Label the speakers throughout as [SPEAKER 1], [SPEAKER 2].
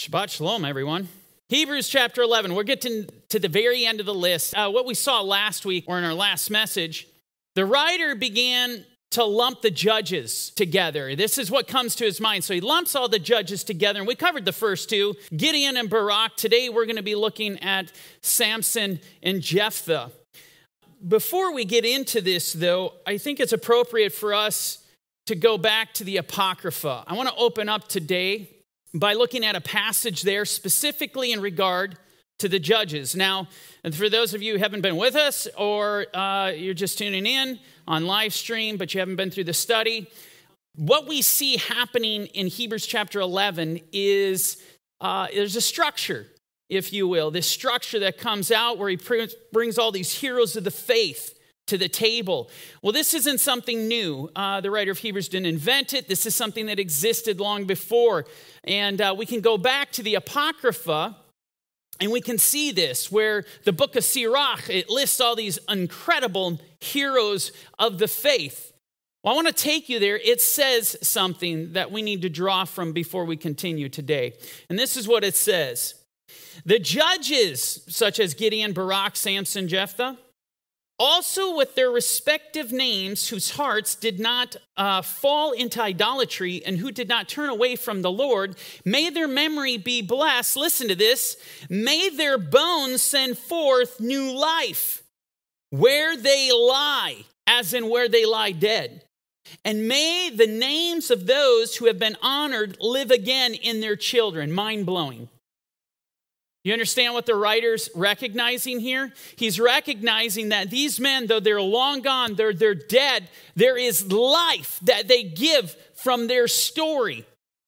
[SPEAKER 1] Shabbat Shalom, everyone. Hebrews chapter 11. We're getting to the very end of the list. What we saw last week, or in our last message, the writer began to lump the judges together. This is what comes to his mind. So he lumps all the judges together, and we covered the first two, Gideon and Barak. Today we're going to be looking at Samson and Jephthah. Before we get into this, though, I think it's appropriate for us to go back to the Apocrypha. I want to open up today by looking at a passage there specifically in regard to the judges. Now, and for those of you who haven't been with us or you're just tuning in on live stream, but you haven't been through the study, what we see happening in Hebrews chapter 11 is there's a structure, if you will, this structure that comes out where he brings all these heroes of the faith to the table. Well, this isn't something new. The writer of Hebrews didn't invent it. This is something that existed long before. And we can go back to the Apocrypha, and we can see this, where the book of Sirach, it lists all these incredible heroes of the faith. Well, I want to take you there. It says something that we need to draw from before we continue today. And this is what it says. The judges, such as Gideon, Barak, Samson, Jephthah, also with their respective names, whose hearts did not fall into idolatry and who did not turn away from the Lord, may their memory be blessed. Listen to this. May their bones send forth new life where they lie, as in where they lie dead. And may the names of those who have been honored live again in their children. Mind-blowing. You understand what the writer's recognizing here? He's recognizing that these men, though they're long gone, they're dead, there is life that they give from their story.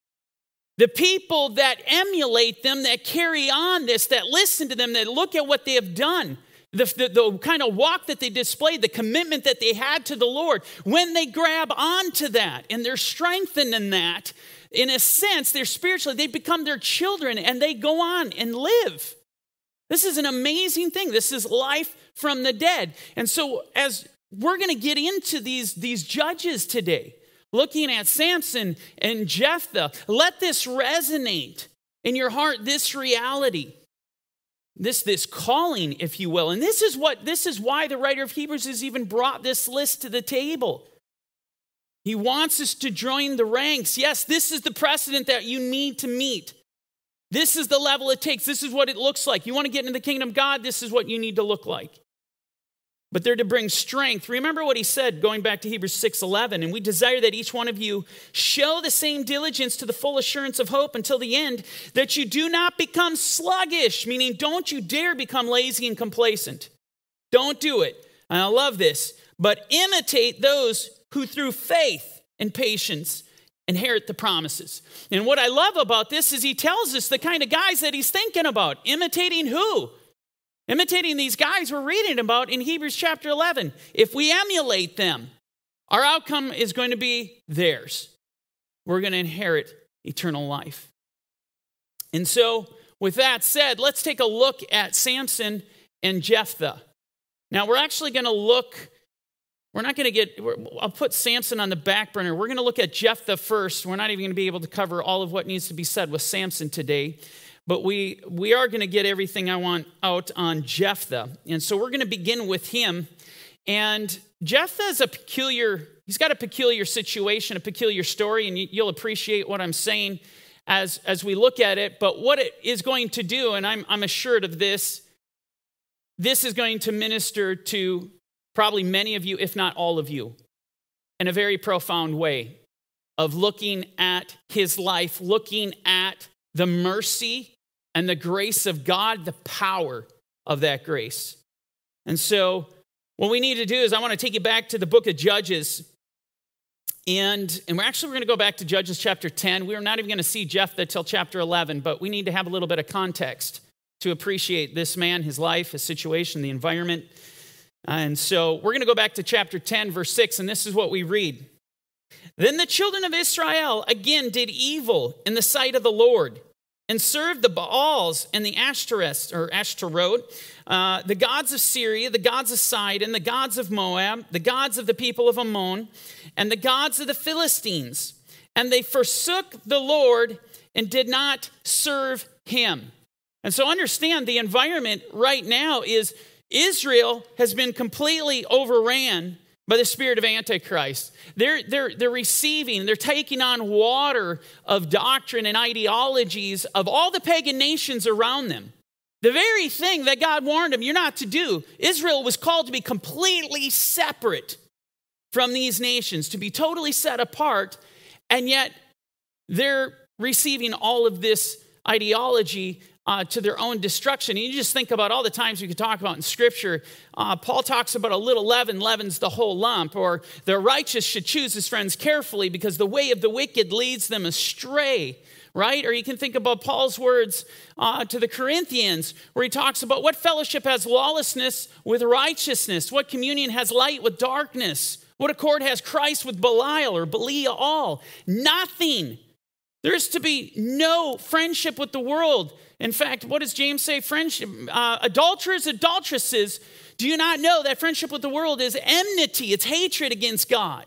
[SPEAKER 1] The people that emulate them, that carry on this, that listen to them, that look at what they have done, the kind of walk that they displayed, the commitment that they had to the Lord, when they grab onto that and they're strengthened in that, in a sense, they're spiritually, they become their children and they go on and live. This is an amazing thing. This is life from the dead. And so as we're going to get into these judges today, looking at Samson and Jephthah, let this resonate in your heart, this reality, this calling, if you will. And this is why the writer of Hebrews has even brought this list to the table. He wants us to join the ranks. Yes, this is the precedent that you need to meet. This is the level it takes. This is what it looks like. You want to get into the kingdom of God, this is what you need to look like. But they're to bring strength. Remember what he said, going back to Hebrews 6:11, and we desire that each one of you show the same diligence to the full assurance of hope until the end, that you do not become sluggish, meaning don't you dare become lazy and complacent. Don't do it. And I love this. But imitate those who through faith and patience inherit the promises. And what I love about this is he tells us the kind of guys that he's thinking about. Imitating who? Imitating these guys we're reading about in Hebrews chapter 11. If we emulate them, our outcome is going to be theirs. We're going to inherit eternal life. And so, with that said, let's take a look at Samson and Jephthah. Now, we're actually going to look... I'll put Samson on the back burner. We're going to look at Jephthah first. We're not even going to be able to cover all of what needs to be said with Samson today. But we are going to get everything I want out on Jephthah. And so we're going to begin with him. And Jephthah is he's got a peculiar situation, a peculiar story, and you'll appreciate what I'm saying as we look at it. But what it is going to do, and I'm assured of this is going to minister to probably many of you, if not all of you, in a very profound way of looking at his life, looking at the mercy and the grace of God, the power of that grace. And so what we need to do is I want to take you back to the book of Judges. And we're going to go back to Judges chapter 10. We're not even going to see Jephthah till chapter 11, but we need to have a little bit of context to appreciate this man, his life, his situation, the environment. And so we're going to go back to chapter 10, verse 6, and this is what we read. Then the children of Israel again did evil in the sight of the Lord and served the Baals and the Ashtaroth, the gods of Syria, the gods of Sidon, the gods of Moab, the gods of the people of Ammon, and the gods of the Philistines. And they forsook the Lord and did not serve him. And so understand the environment right now is Israel has been completely overran by the spirit of Antichrist. They're receiving, they're taking on water of doctrine and ideologies of all the pagan nations around them. The very thing that God warned them you're not to do. Israel was called to be completely separate from these nations, to be totally set apart, and yet they're receiving all of this ideology to their own destruction. And you just think about all the times we could talk about in Scripture. Paul talks about a little leaven leavens the whole lump, or the righteous should choose his friends carefully because the way of the wicked leads them astray, right? Or you can think about Paul's words to the Corinthians, where he talks about what fellowship has lawlessness with righteousness, what communion has light with darkness, what accord has Christ with Belial or Belial? Nothing. There's to be no friendship with the world. In fact, what does James say? Friendship, adulterers, adulteresses, do you not know that friendship with the world is enmity? It's hatred against God.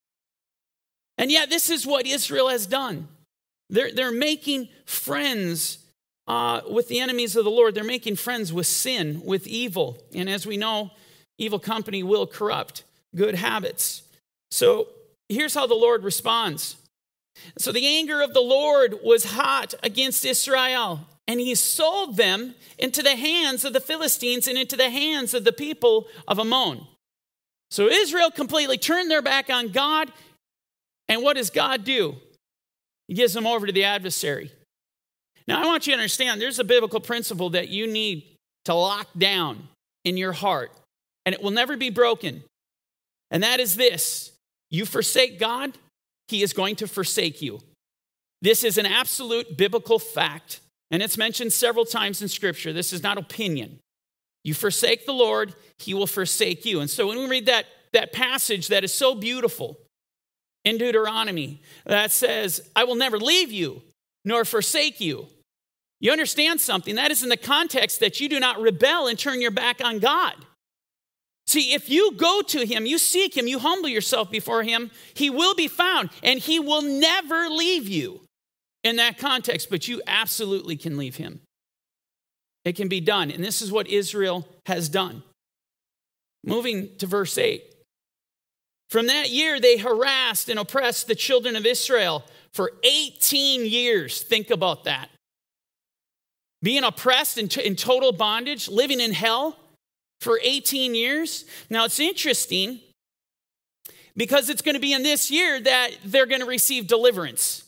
[SPEAKER 1] And yet this is what Israel has done. They're making friends with the enemies of the Lord. They're making friends with sin, with evil. And as we know, evil company will corrupt good habits. So here's how the Lord responds. So the anger of the Lord was hot against Israel, and he sold them into the hands of the Philistines and into the hands of the people of Ammon. So Israel completely turned their back on God, and what does God do? He gives them over to the adversary. Now, I want you to understand, there's a biblical principle that you need to lock down in your heart, and it will never be broken. And that is this: you forsake God, he is going to forsake you. This is an absolute biblical fact, and it's mentioned several times in Scripture. This is not opinion. You forsake the Lord, he will forsake you. And so when we read that passage that is so beautiful in Deuteronomy that says, I will never leave you nor forsake you, you understand something. That is in the context that you do not rebel and turn your back on God. See, if you go to him, you seek him, you humble yourself before him, he will be found, and he will never leave you in that context, but you absolutely can leave him. It can be done, and this is what Israel has done. Moving to verse 8. From that year, they harassed and oppressed the children of Israel for 18 years. Think about that. Being oppressed in total bondage, living in hell for 18 years. Now, it's interesting because it's going to be in this year that they're going to receive deliverance.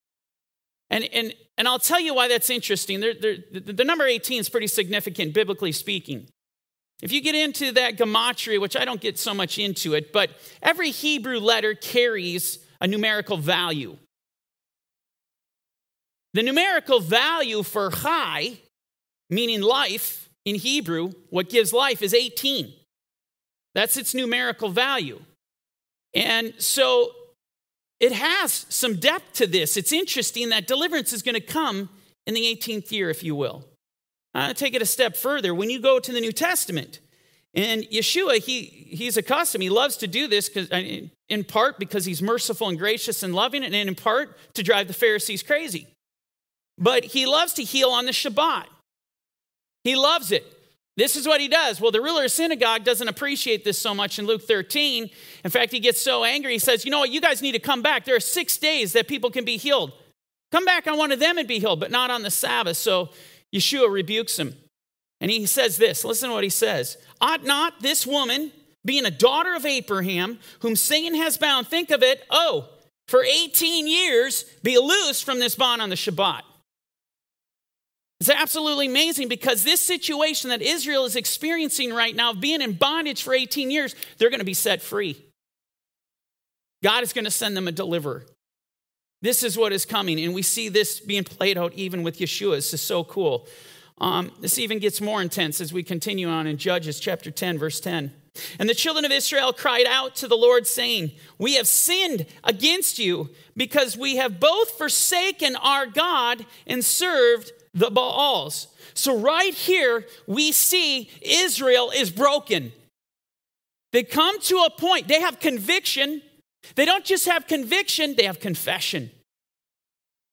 [SPEAKER 1] And I'll tell you why that's interesting. The number 18 is pretty significant, biblically speaking. If you get into that gematria, which I don't get so much into it, but every Hebrew letter carries a numerical value. The numerical value for chai, meaning life, in Hebrew, what gives life is 18. That's its numerical value. And so it has some depth to this. It's interesting that deliverance is going to come in the 18th year, if you will. I'll take it a step further. When you go to the New Testament, and Yeshua, he's accustomed, he loves to do this in part because he's merciful and gracious and loving, and in part to drive the Pharisees crazy. But he loves to heal on the Shabbat. He loves it. This is what he does. Well, the ruler of synagogue doesn't appreciate this so much in Luke 13. In fact, he gets so angry, he says, you know what, you guys need to come back. There are 6 days that people can be healed. Come back on one of them and be healed, but not on the Sabbath. So Yeshua rebukes him. And he says this, listen to what he says. Ought not this woman, being a daughter of Abraham, whom Satan has bound, think of it, for 18 years, be loosed from this bond on the Shabbat. It's absolutely amazing because this situation that Israel is experiencing right now, being in bondage for 18 years, they're going to be set free. God is going to send them a deliverer. This is what is coming, and we see this being played out even with Yeshua. This is so cool. This even gets more intense as we continue on in Judges chapter 10, verse 10. And the children of Israel cried out to the Lord, saying, we have sinned against you because we have both forsaken our God and served the Baals. So right here, we see Israel is broken. They come to a point, they have conviction. They don't just have conviction, they have confession.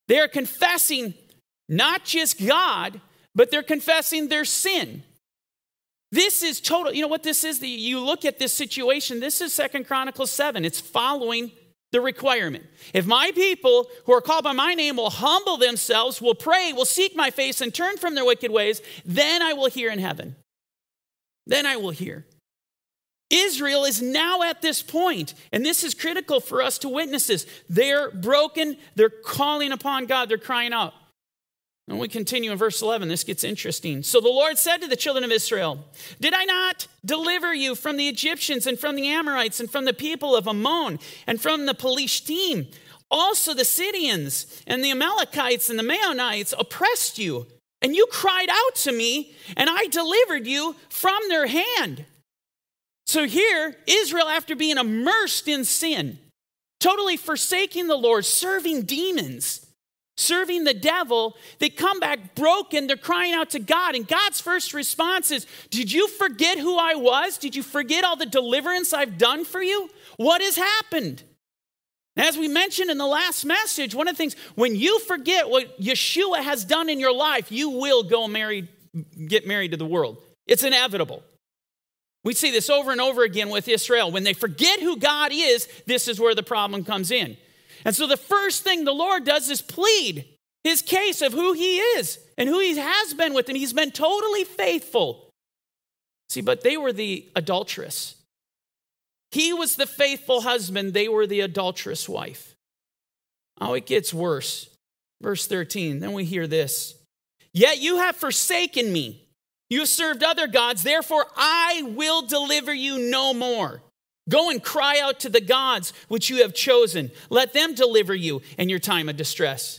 [SPEAKER 1] They are confessing not just God, but they're confessing their sin. This is total. You know what this is? You look at this situation. This is 2 Chronicles 7. It's following the requirement. If my people who are called by my name will humble themselves, will pray, will seek my face and turn from their wicked ways, then I will hear in heaven. Then I will hear. Israel is now at this point, and this is critical for us to witness this. They're broken. They're calling upon God. They're crying out. And we continue in verse 11. This gets interesting. So the Lord said to the children of Israel, did I not deliver you from the Egyptians and from the Amorites and from the people of Ammon and from the Pelishtim? Also the Sidonians and the Amalekites and the Maonites oppressed you, and you cried out to me, and I delivered you from their hand. So here, Israel, after being immersed in sin, totally forsaking the Lord, serving demons, serving the devil, they come back broken. They're crying out to God. And God's first response is, did you forget who I was? Did you forget all the deliverance I've done for you? What has happened? As we mentioned in the last message, one of the things, when you forget what Yeshua has done in your life, you will get married to the world. It's inevitable. We see this over and over again with Israel. When they forget who God is, this is where the problem comes in. And so the first thing the Lord does is plead his case of who he is and who he has been with them. He's been totally faithful. See, but they were the adulteress. He was the faithful husband. They were the adulterous wife. Oh, it gets worse. Verse 13, then we hear this. Yet you have forsaken me. You have served other gods. Therefore, I will deliver you no more. Go and cry out to the gods which you have chosen. Let them deliver you in your time of distress.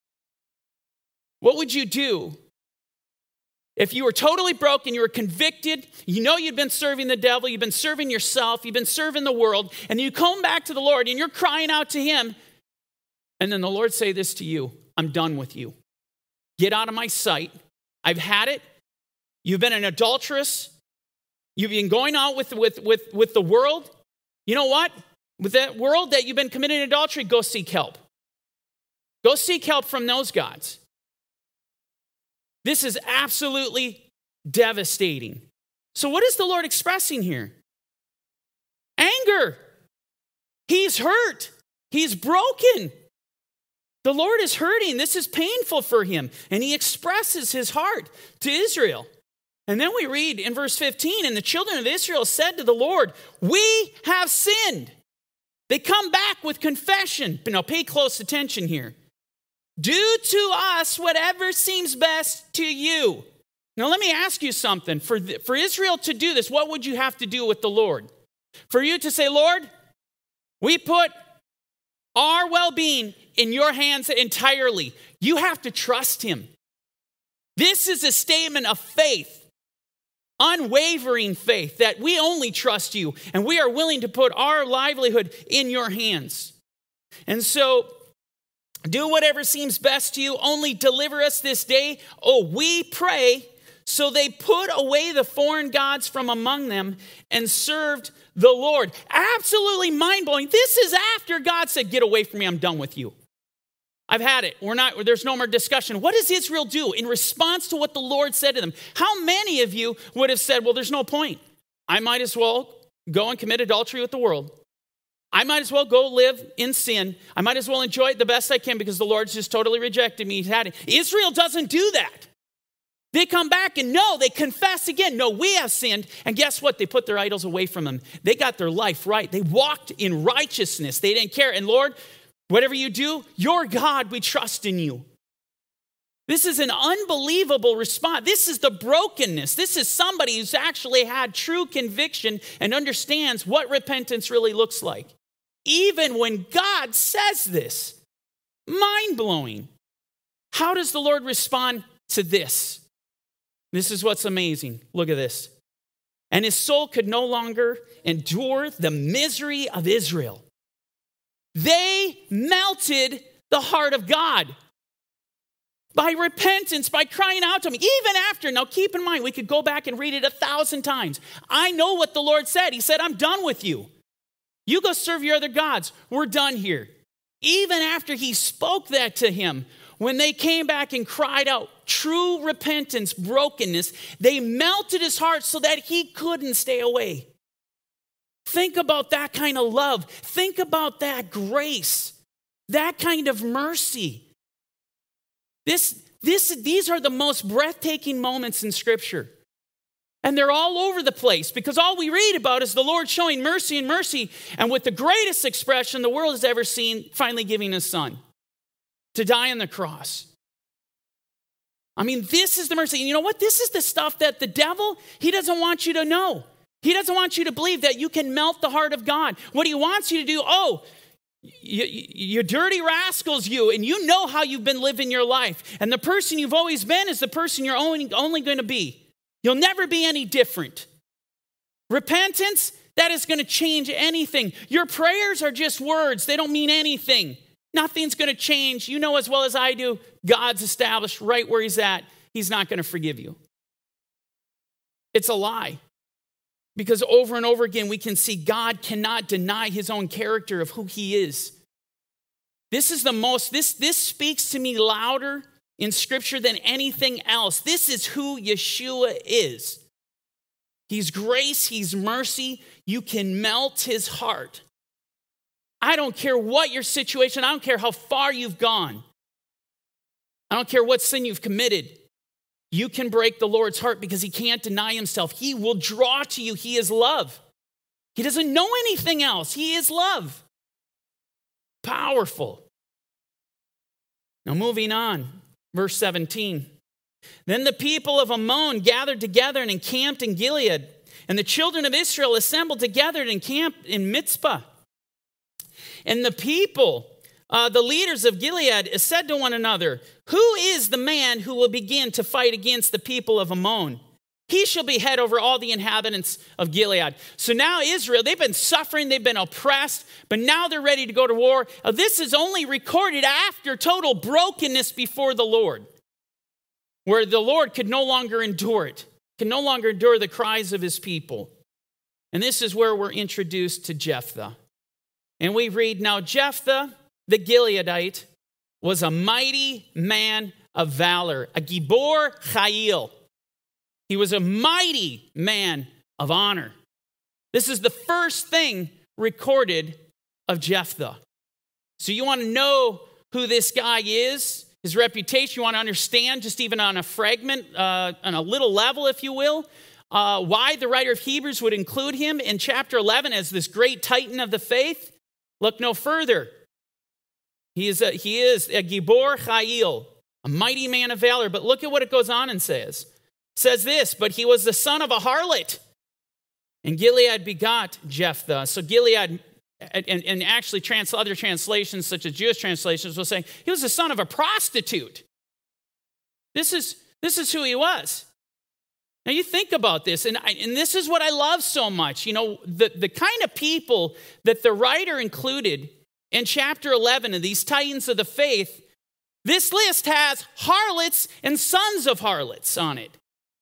[SPEAKER 1] What would you do if you were totally broken, you were convicted, you know you'd been serving the devil, you've been serving yourself, you've been serving the world, and you come back to the Lord and you're crying out to him, and then the Lord say this to you, I'm done with you. Get out of my sight. I've had it. You've been an adulteress. You've been going out with the world. You know what? With that world that you've been committing adultery, go seek help. Go seek help from those gods. This is absolutely devastating. So what is the Lord expressing here? Anger. He's hurt. He's broken. The Lord is hurting. This is painful for him. And he expresses his heart to Israel. And then we read in verse 15, and the children of Israel said to the Lord, we have sinned. They come back with confession. But now pay close attention here. Do to us whatever seems best to you. Now let me ask you something. For Israel to do this, what would you have to do with the Lord? For you to say, Lord, we put our well-being in your hands entirely. You have to trust him. This is a statement of faith. Unwavering faith that we only trust you and we are willing to put our livelihood in your hands. And so do whatever seems best to you. Only deliver us this day. Oh, we pray. So they put away the foreign gods from among them and served the Lord. Absolutely mind-blowing. This is after God said, get away from me. I'm done with you. I've had it. There's no more discussion. What does Israel do in response to what the Lord said to them? How many of you would have said, well, there's no point. I might as well go and commit adultery with the world. I might as well go live in sin. I might as well enjoy it the best I can because the Lord's just totally rejected me. He's had it. Israel doesn't do that. They come back and no, they confess again. No, we have sinned. And guess what? They put their idols away from them. They got their life right. They walked in righteousness. They didn't care. And Lord, whatever you do, you're God, we trust in you. This is an unbelievable response. This is the brokenness. This is somebody who's actually had true conviction and understands what repentance really looks like. Even when God says this, mind-blowing. How does the Lord respond to this? This is what's amazing. Look at this. And his soul could no longer endure the misery of Israel. They melted the heart of God by repentance, by crying out to him. Even after, now keep in mind, we could go back and read it 1,000 times. I know what the Lord said. He said, I'm done with you. You go serve your other gods. We're done here. even after he spoke that to him, when they came back and cried out, true repentance, brokenness, they melted his heart so that he couldn't stay away. Think about that kind of love. Think about that grace, that kind of mercy. These are the most breathtaking moments in Scripture. And they're all over the place because all we read about is the Lord showing mercy and mercy, and with the greatest expression the world has ever seen, finally giving his son to die on the cross. I mean, this is the mercy. And you know what? This is the stuff that the devil, he doesn't want you to know. He doesn't want you to believe that you can melt the heart of God. What he wants you to do, you dirty rascals, you, and you know how you've been living your life. And the person you've always been is the person you're only going to be. You'll never be any different. Repentance, that is going to change anything. Your prayers are just words. They don't mean anything. Nothing's going to change. You know as well as I do, God's established right where he's at. He's not going to forgive you. It's a lie. Because over and over again, we can see God cannot deny his own character of who he is. This speaks to me louder in Scripture than anything else. This is who Yeshua is. He's grace, he's mercy. You can melt his heart. I don't care what your situation, I don't care how far you've gone. I don't care what sin you've committed. You can break the Lord's heart because he can't deny himself. He will draw to you. He is love. He doesn't know anything else. He is love. Powerful. Now moving on, verse 17. Then the people of Ammon gathered together and encamped in Gilead, and the children of Israel assembled together and encamped in Mizpah. And the people, the leaders of Gilead, said to one another, who is the man who will begin to fight against the people of Ammon? He shall be head over all the inhabitants of Gilead. So now Israel, they've been suffering, they've been oppressed, but now they're ready to go to war. This is only recorded after total brokenness before the Lord, where the Lord could no longer endure it, can no longer endure the cries of his people. And this is where we're introduced to Jephthah. And we read, now Jephthah, the Gileadite, was a mighty man of valor, a Gibor Chayil. He was a mighty man of honor. This is the first thing recorded of Jephthah. So you want to know who this guy is, his reputation, you want to understand just even on a fragment, on a little level, if you will, why the writer of Hebrews would include him in chapter 11 as this great titan of the faith. Look no further. He is a Gibor Chayil, a mighty man of valor. But look at what it goes on and says. It says this, but he was the son of a harlot, and Gilead begot Jephthah. So Gilead, and actually other translations, such as Jewish translations, will say he was the son of a prostitute. This is who he was. Now you think about this, and this is what I love so much. You know, the kind of people that the writer included in chapter 11 of these titans of the faith, this list has harlots and sons of harlots on it.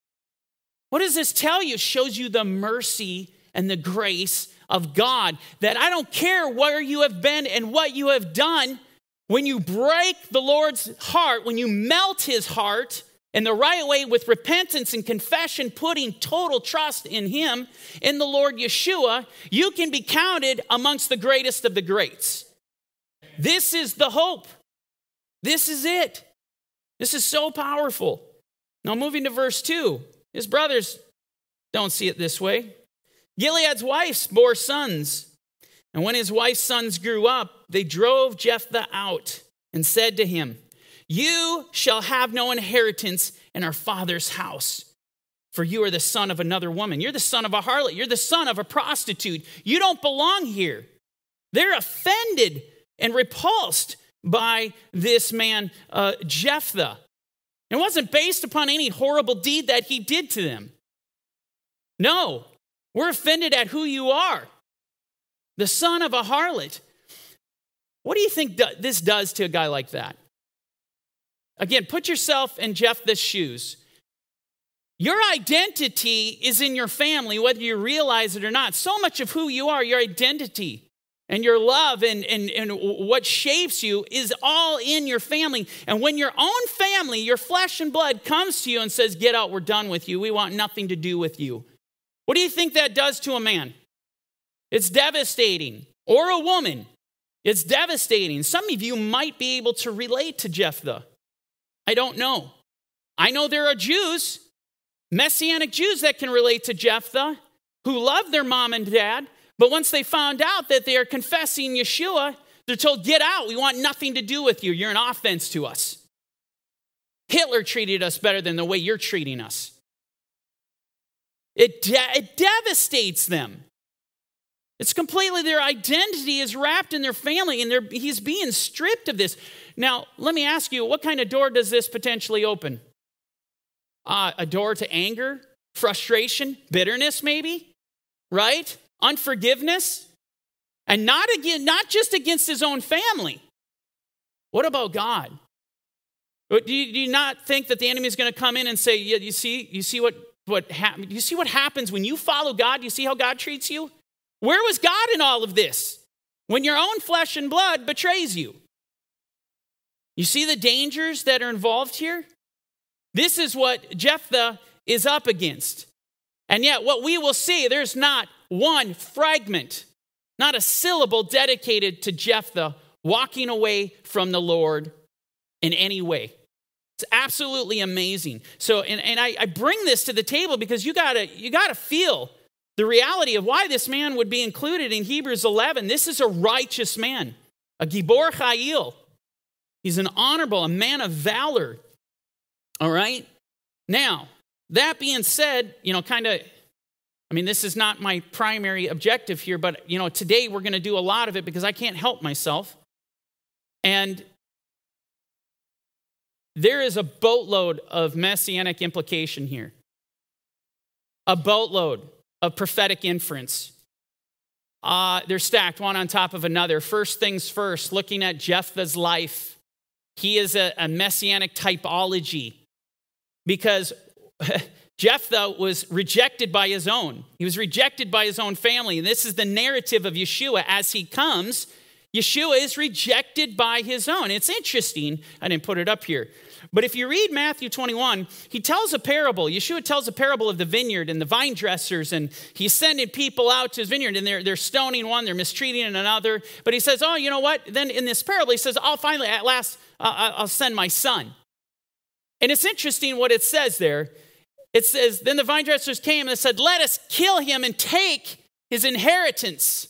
[SPEAKER 1] What does this tell you? It shows you the mercy and the grace of God, that I don't care where you have been and what you have done, when you break the Lord's heart, when you melt his heart in the right way with repentance and confession, putting total trust in him, in the Lord Yeshua, you can be counted amongst the greatest of the greats. This is the hope. This is it. This is so powerful. Now moving to verse 2. His brothers don't see it this way. Gilead's wives bore sons. And when his wife's sons grew up, they drove Jephthah out and said to him, you shall have no inheritance in our father's house, for you are the son of another woman. You're the son of a harlot. You're the son of a prostitute. You don't belong here. They're offended and repulsed by this man, Jephthah. It wasn't based upon any horrible deed that he did to them. No, we're offended at who you are, the son of a harlot. What do you think this does to a guy like that? Again, put yourself in Jephthah's shoes. Your identity is in your family, whether you realize it or not. So much of who you are, your identity. and your love and what shapes you is all in your family. And when your own family, your flesh and blood, comes to you and says, get out, we're done with you. We want nothing to do with you. What do you think that does to a man? It's devastating. Or a woman. It's devastating. Some of you might be able to relate to Jephthah. I don't know. I know there are Jews, Messianic Jews that can relate to Jephthah, who love their mom and dad, but once they found out that they are confessing Yeshua, they're told, get out. We want nothing to do with you. You're an offense to us. Hitler treated us better than the way you're treating us. It devastates them. It's completely, their identity is wrapped in their family, and he's being stripped of this. Now, let me ask you, what kind of door does this potentially open? A door to anger, frustration, bitterness maybe, right? Unforgiveness, and not just against his own family. What about God? Do you not think that the enemy is going to come in and say, yeah, you see what happens when you follow God? You see how God treats you? Where was God in all of this? When your own flesh and blood betrays you. You see the dangers that are involved here? This is what Jephthah is up against. And yet what we will see, there's not one fragment, not a syllable dedicated to Jephthah walking away from the Lord in any way. It's absolutely amazing. So, and I bring this to the table because you gotta feel the reality of why this man would be included in Hebrews 11. This is a righteous man, a Gibor Chayil. He's an honorable, a man of valor. All right? Now, that being said, this is not my primary objective here, but, today we're going to do a lot of it because I can't help myself. And there is a boatload of messianic implication here. A boatload of prophetic inference. They're stacked one on top of another. First things first, looking at Jephthah's life. He is a messianic typology because Jephthah was rejected by his own. He was rejected by his own family. And this is the narrative of Yeshua. As he comes, Yeshua is rejected by his own. It's interesting. I didn't put it up here. But if you read Matthew 21, he tells a parable. Yeshua tells a parable of the vineyard and the vine dressers, and he's sending people out to his vineyard, and they're stoning one, they're mistreating another. But he says, oh, you know what? Then in this parable, he says, at last, I'll send my son. And it's interesting what it says there. It says, then the vine dressers came and said, let us kill him and take his inheritance.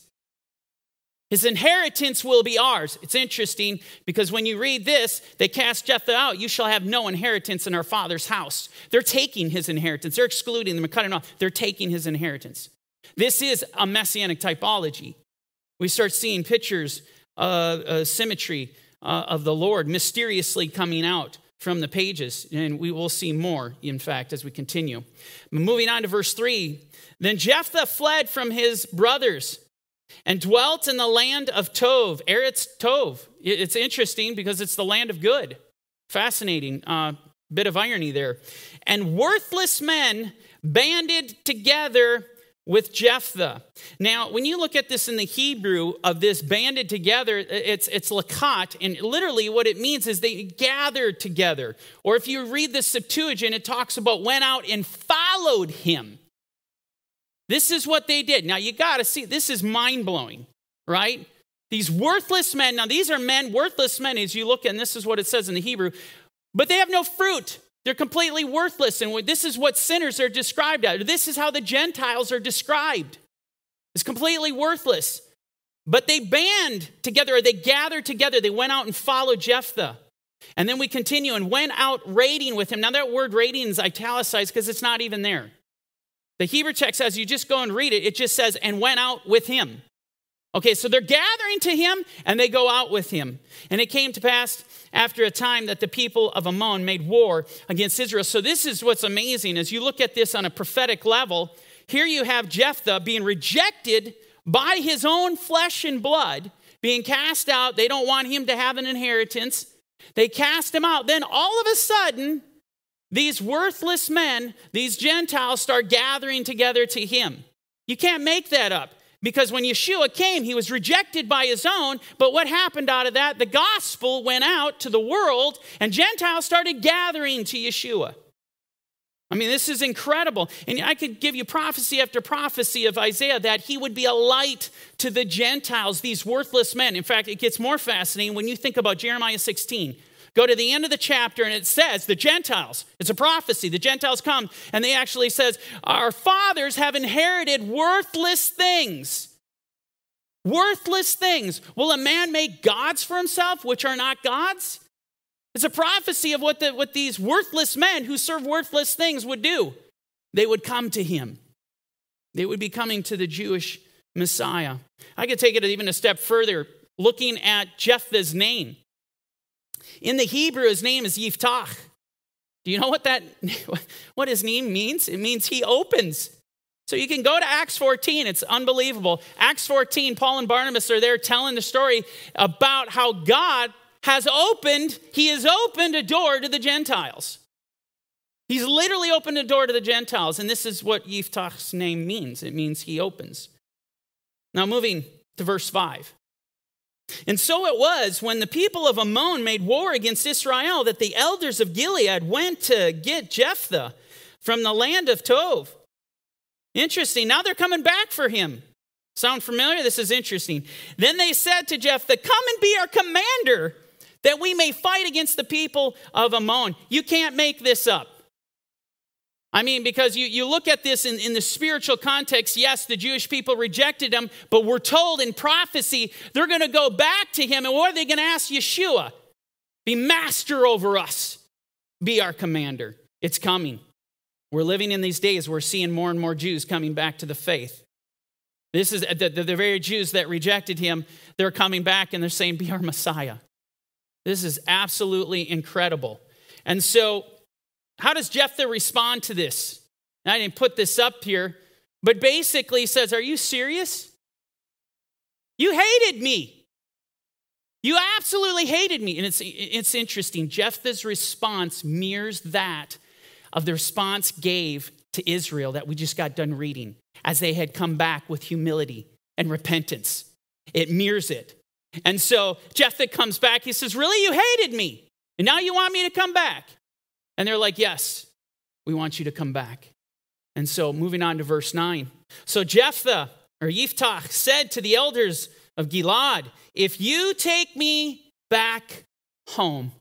[SPEAKER 1] His inheritance will be ours. It's interesting because when you read this, they cast Jephthah out. You shall have no inheritance in our father's house. They're taking his inheritance. They're excluding them and cutting off. They're taking his inheritance. This is a messianic typology. We start seeing pictures of symmetry of the Lord mysteriously coming out from the pages. And we will see more, in fact, as we continue. Moving on to verse 3. Then Jephthah fled from his brothers and dwelt in the land of Tov, Eretz Tov. It's interesting because it's the land of good. Fascinating bit of irony there. And worthless men banded together with Jephthah. Now, when you look at this in the Hebrew of this banded together, it's lakat, and literally what it means is they gathered together. Or if you read the Septuagint, it talks about went out and followed him. This is what they did. Now, you got to see, this is mind-blowing, right? These worthless men, now these are men, worthless men, as you look, and this is what it says in the Hebrew, but they have no fruit. They're completely worthless, and this is what sinners are described as. This is how the Gentiles are described. It's completely worthless. But they band together, or they gathered together. They went out and followed Jephthah. And then we continue and went out raiding with him. Now that word raiding is italicized because it's not even there. The Hebrew text says, you just go and read it, it just says, and went out with him. Okay, so they're gathering to him, and they go out with him. And it came to pass after a time that the people of Ammon made war against Israel. So this is what's amazing. As you look at this on a prophetic level, here you have Jephthah being rejected by his own flesh and blood, being cast out. They don't want him to have an inheritance. They cast him out. Then all of a sudden, these worthless men, these Gentiles, start gathering together to him. You can't make that up. Because when Yeshua came, he was rejected by his own. But what happened out of that? The gospel went out to the world, and Gentiles started gathering to Yeshua. I mean, this is incredible. And I could give you prophecy after prophecy of Isaiah that he would be a light to the Gentiles, these worthless men. In fact, it gets more fascinating when you think about Jeremiah 16. Go to the end of the chapter, and it says, the Gentiles, it's a prophecy, the Gentiles come, and they actually says, our fathers have inherited worthless things. Worthless things. Will a man make gods for himself, which are not gods? It's a prophecy of what these worthless men who serve worthless things would do. They would come to him. They would be coming to the Jewish Messiah. I could take it even a step further, looking at Jephthah's name. In the Hebrew, his name is Yiftach. Do you know what his name means? It means he opens. So you can go to Acts 14. It's unbelievable. Acts 14, Paul and Barnabas are there telling the story about how God has opened a door to the Gentiles. He's literally opened a door to the Gentiles, and this is what Yiftach's name means. It means he opens. Now moving to verse 5. And so it was when the people of Ammon made war against Israel that the elders of Gilead went to get Jephthah from the land of Tob. Interesting. Now they're coming back for him. Sound familiar? This is interesting. Then they said to Jephthah, come and be our commander that we may fight against the people of Ammon. You can't make this up. I mean, because you look at this in the spiritual context, yes, the Jewish people rejected him, but we're told in prophecy they're going to go back to him, and what are they going to ask Yeshua? Be master over us. Be our commander. It's coming. We're living in these days. We're seeing more and more Jews coming back to the faith. This is the very Jews that rejected him. They're coming back, and they're saying, be our Messiah. This is absolutely incredible. And so, how does Jephthah respond to this? And I didn't put this up here, but basically says, are you serious? You hated me. You absolutely hated me. And it's interesting. Jephthah's response mirrors that of the response gave to Israel that we just got done reading as they had come back with humility and repentance. It mirrors it. And so Jephthah comes back. He says, really, you hated me, and now you want me to come back? And they're like, yes, we want you to come back. And so moving on to verse 9. So Jephthah, or Yiftach, said to the elders of Gilead, if you take me back home.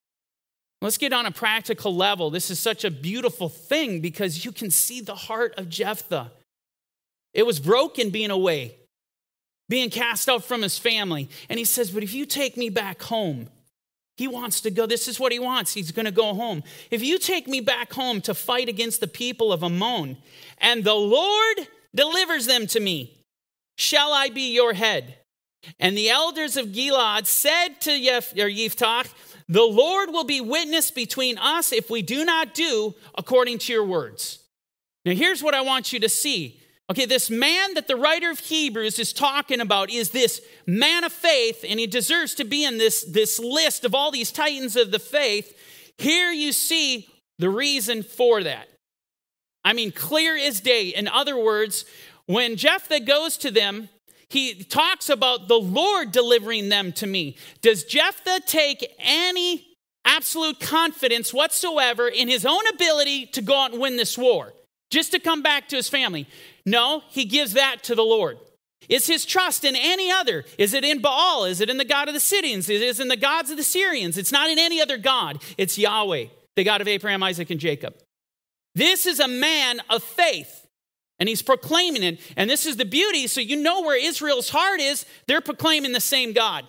[SPEAKER 1] Let's get on a practical level. This is such a beautiful thing because you can see the heart of Jephthah. It was broken being away, being cast out from his family. And he says, but if you take me back home, he wants to go. This is what he wants. He's going to go home. If you take me back home to fight against the people of Ammon, and the Lord delivers them to me, shall I be your head? And the elders of Gilead said to Yiftach, the Lord will be witness between us if we do not do according to your words. Now here's what I want you to see. Okay, this man that the writer of Hebrews is talking about is this man of faith, and he deserves to be in this list of all these titans of the faith. Here you see the reason for that. I mean, clear as day. In other words, when Jephthah goes to them, he talks about the Lord delivering them to me. Does Jephthah take any absolute confidence whatsoever in his own ability to go out and win this war, just to come back to his family? No, he gives that to the Lord. Is his trust in any other? Is it in Baal? Is it in the God of the Sidonians? Is it in the gods of the Syrians? It's not in any other God. It's Yahweh, the God of Abraham, Isaac, and Jacob. This is a man of faith, and he's proclaiming it. And this is the beauty, so you know where Israel's heart is. They're proclaiming the same God.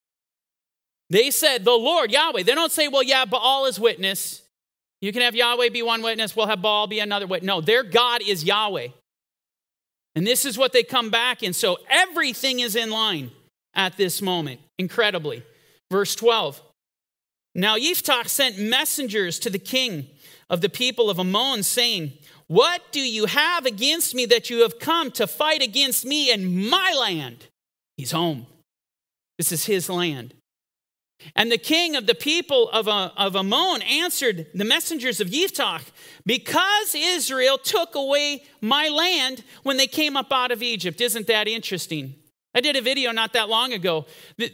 [SPEAKER 1] They said, the Lord, Yahweh. They don't say, well, yeah, Baal is witness. You can have Yahweh be one witness. We'll have Baal be another witness. No, their God is Yahweh. And this is what they come back in. So everything is in line at this moment, incredibly. Verse 12. Now Yiftach sent messengers to the king of the people of Ammon, saying, what do you have against me that you have come to fight against me in my land? He's home. This is his land. And the king of the people of Ammon answered the messengers of Yiftach, because Israel took away my land when they came up out of Egypt. Isn't that interesting? I did a video not that long ago.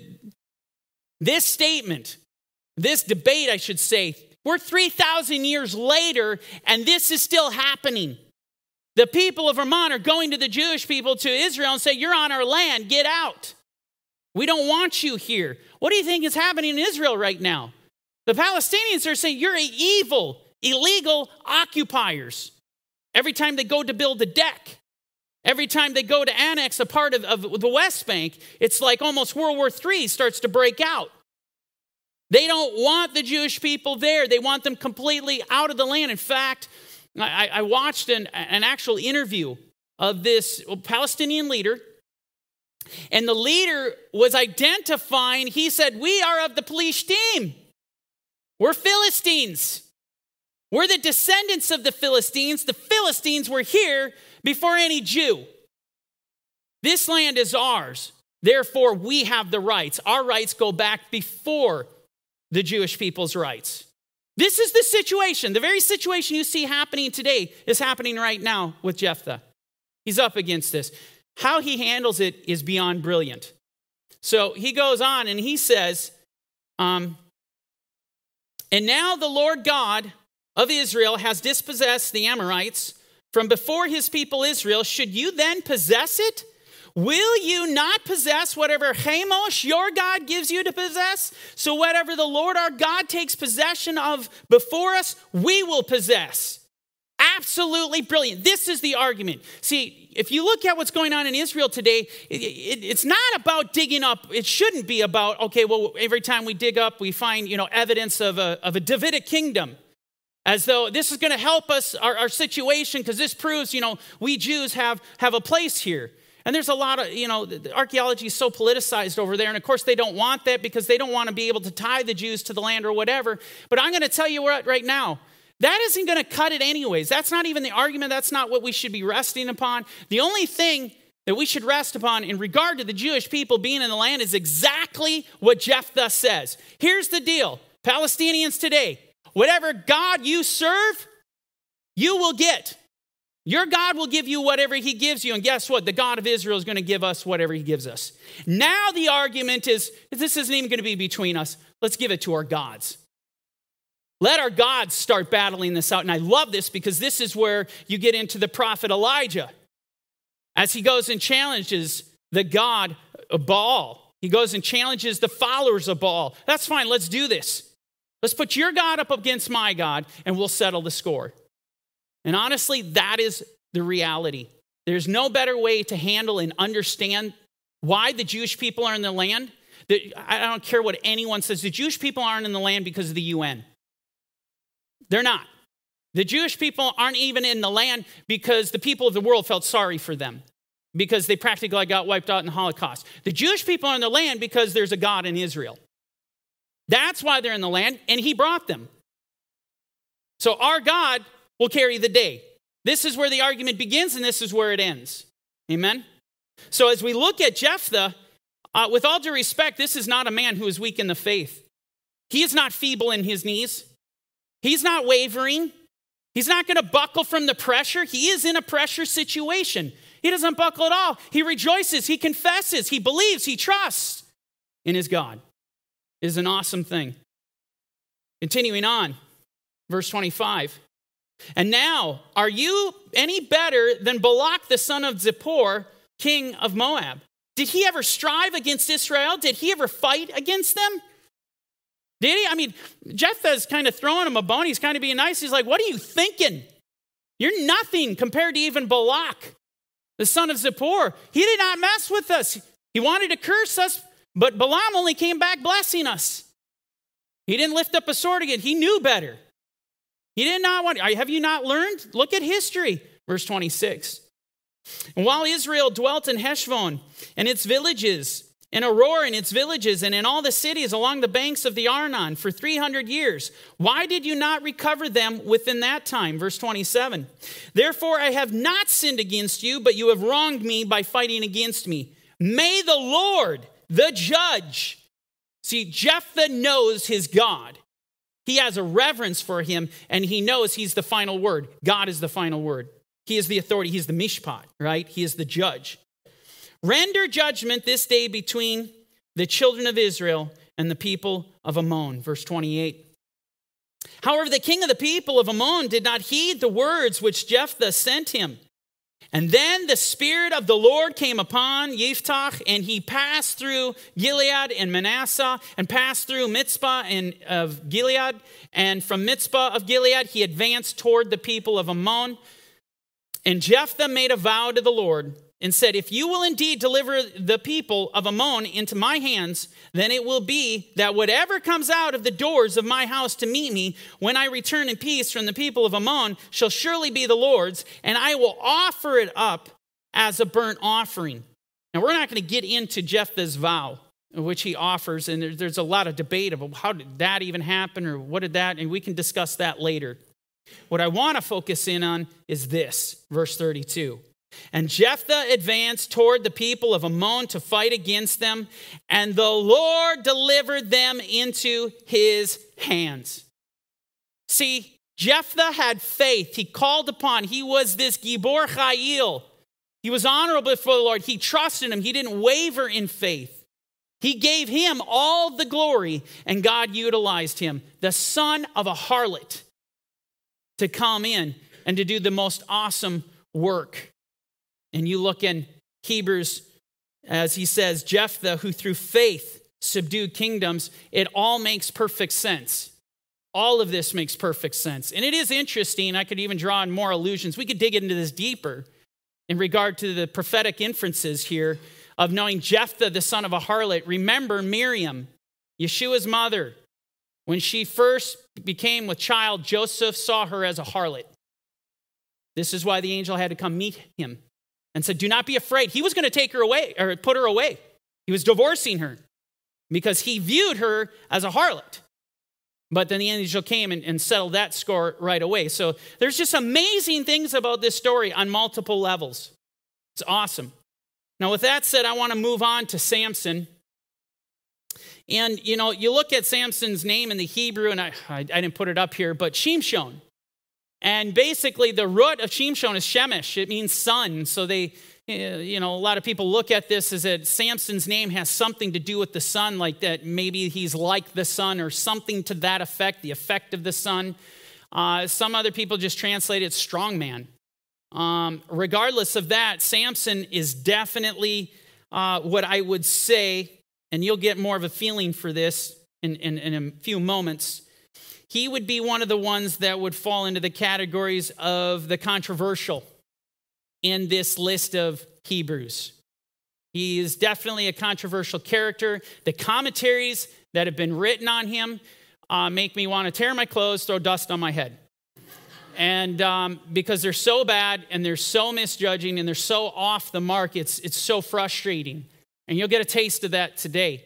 [SPEAKER 1] This statement, this debate, I should say, we're 3,000 years later, and this is still happening. The people of Ammon are going to the Jewish people, to Israel, and say, you're on our land, get out. We don't want you here. What do you think is happening in Israel right now? The Palestinians are saying, you're evil, illegal occupiers. Every time they go to build a deck, every time they go to annex a part of the West Bank, it's like almost World War III starts to break out. They don't want the Jewish people there. They want them completely out of the land. In fact, I watched an actual interview of this Palestinian leader, and the leader was identifying, he said, we are of the Plishtim. We're Philistines. We're the descendants of the Philistines. The Philistines were here before any Jew. This land is ours. Therefore, we have the rights. Our rights go back before the Jewish people's rights. This is the situation. The very situation you see happening today is happening right now with Jephthah. He's up against this. How he handles it is beyond brilliant. So he goes on and he says, and now the Lord God of Israel has dispossessed the Amorites from before his people Israel. Should you then possess it? Will you not possess whatever Chemosh, your God, gives you to possess? So whatever the Lord our God takes possession of before us, we will possess. Absolutely brilliant. This is the argument. See, if you look at what's going on in Israel today, it's not about digging up. It shouldn't be about, okay, well, every time we dig up, we find, evidence of a Davidic kingdom. As though this is going to help us, our situation, because this proves, we Jews have a place here. And there's a lot of, archaeology is so politicized over there. And of course, they don't want that because they don't want to be able to tie the Jews to the land or whatever. But I'm going to tell you right now, that isn't going to cut it anyways. That's not even the argument. That's not what we should be resting upon. The only thing that we should rest upon in regard to the Jewish people being in the land is exactly what Jephthah says. Here's the deal. Palestinians today, whatever God you serve, you will get. Your God will give you whatever he gives you. And guess what? The God of Israel is going to give us whatever he gives us. Now the argument is, this isn't even going to be between us. Let's give it to our gods. Let our gods start battling this out. And I love this because this is where you get into the prophet Elijah. As he goes and challenges the god of Baal. He goes and challenges the followers of Baal. That's fine. Let's do this. Let's put your God up against my God and we'll settle the score. And honestly, that is the reality. There's no better way to handle and understand why the Jewish people are in the land. I don't care what anyone says. The Jewish people aren't in the land because of the UN. They're not. The Jewish people aren't even in the land because the people of the world felt sorry for them, because they practically got wiped out in the Holocaust. The Jewish people are in the land because there's a God in Israel. That's why they're in the land, and he brought them. So our God will carry the day. This is where the argument begins, and this is where it ends. Amen? So as we look at Jephthah, with all due respect, this is not a man who is weak in the faith. He is not feeble in his knees. He's not wavering. He's not going to buckle from the pressure. He is in a pressure situation. He doesn't buckle at all. He rejoices. He confesses. He believes. He trusts in his God. It is an awesome thing. Continuing on, verse 25. And now, are you any better than Balak, the son of Zippor, king of Moab? Did he ever strive against Israel? Did he ever fight against them? Did he? I mean, Jephthah's kind of throwing him a bone. He's kind of being nice. He's like, what are you thinking? You're nothing compared to even Balak, the son of Zippor. He did not mess with us. He wanted to curse us, but Balaam only came back blessing us. He didn't lift up a sword again. He knew better. He did not want, have you not learned? Look at history. Verse 26. And while Israel dwelt in Heshbon and its villages, in Aroer and its villages, and in all the cities along the banks of the Arnon for 300 years, why did you not recover them within that time? Verse 27. Therefore I have not sinned against you, but you have wronged me by fighting against me. May the Lord, the judge, See, Jephthah knows his God. He has a reverence for him, and he knows he's the final word. God is the final word. He is the authority. He's the mishpat, right? He is the judge. Render judgment this day between the children of Israel and the people of Ammon. Verse 28. However, the king of the people of Ammon did not heed the words which Jephthah sent him. And then the Spirit of the Lord came upon Jephthah, and he passed through Gilead and Manasseh, and passed through Mizpah of Gilead. And from Mizpah of Gilead, he advanced toward the people of Ammon. And Jephthah made a vow to the Lord and said, if you will indeed deliver the people of Ammon into my hands, then it will be that whatever comes out of the doors of my house to meet me when I return in peace from the people of Ammon shall surely be the Lord's, and I will offer it up as a burnt offering. Now, we're not going to get into Jephthah's vow, which he offers, and there's a lot of debate about how did that even happen, or what did that, and we can discuss that later. What I want to focus in on is this, verse 32. And Jephthah advanced toward the people of Ammon to fight against them, and the Lord delivered them into his hands. See, Jephthah had faith. He called upon. He was this Gibor Chayil. He was honorable before the Lord. He trusted him. He didn't waver in faith. He gave him all the glory, and God utilized him, the son of a harlot, to come in and to do the most awesome work. And you look in Hebrews, as he says, Jephthah, who through faith subdued kingdoms, it all makes perfect sense. All of this makes perfect sense. And it is interesting. I could even draw on more allusions. We could dig into this deeper in regard to the prophetic inferences here of knowing Jephthah, the son of a harlot. Remember Miriam, Yeshua's mother. When she first became with child, Joseph saw her as a harlot. This is why the angel had to come meet him and said, do not be afraid. He was going to take her away or put her away. He was divorcing her because he viewed her as a harlot. But then the angel came and settled that score right away. So there's just amazing things about this story on multiple levels. It's awesome. Now, with that said, I want to move on to Samson. And, you know, you look at Samson's name in the Hebrew, and I didn't put it up here, but Shimshon. And basically, the root of Shimshon is Shemesh. It means sun. So they, you know, a lot of people look at this as that Samson's name has something to do with the sun, like that maybe he's like the sun or something to that effect, the effect of the sun. Some other people just translate it strong man. Regardless of that, Samson is definitely what I would say, and you'll get more of a feeling for this in a few moments. He would be one of the ones that would fall into the categories of the controversial in this list of Hebrews. He is definitely a controversial character. The commentaries that have been written on him make me want to tear my clothes, throw dust on my head. And because they're so bad and they're so misjudging and they're so off the mark, it's so frustrating. And you'll get a taste of that today.